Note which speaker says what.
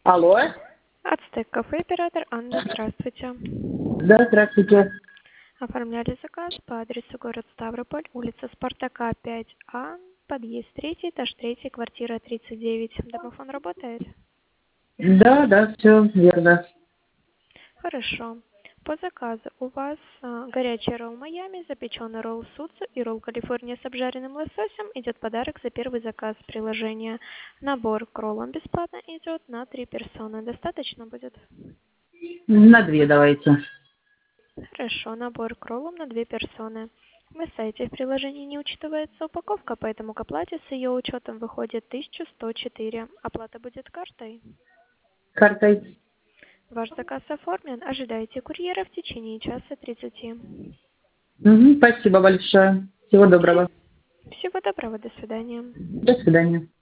Speaker 1: Алло.
Speaker 2: Ацтек кафе, оператор Анна, здравствуйте.
Speaker 1: Да, здравствуйте.
Speaker 2: Оформляли заказ по адресу город Ставрополь, улица Спартака, 5А, подъезд 3, этаж 3, квартира 39. Домофон работает?
Speaker 1: Да, все верно.
Speaker 2: Хорошо. По заказу у вас горячий ролл Майами, запеченный ролл Суцу и ролл Калифорния с обжаренным лососем. Идет подарок за первый заказ приложения. Набор к роллам бесплатно идет на 3 персоны. Достаточно будет?
Speaker 1: На 2 давайте.
Speaker 2: Хорошо, набор к роллам на 2 персоны. На сайте в приложении не учитывается упаковка, поэтому к оплате с ее учетом выходит 1104. Оплата будет картой.
Speaker 1: Картой.
Speaker 2: Ваш заказ оформлен. Ожидайте курьера в течение часа 30.
Speaker 1: Спасибо большое. Всего доброго.
Speaker 2: Всего доброго, до свидания.
Speaker 1: До свидания.